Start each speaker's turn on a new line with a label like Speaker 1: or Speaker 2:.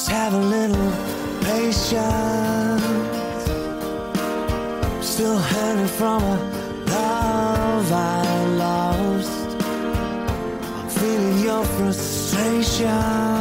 Speaker 1: Just have a little patience. Still hanging from a love I lost. I'm feeling your frustration.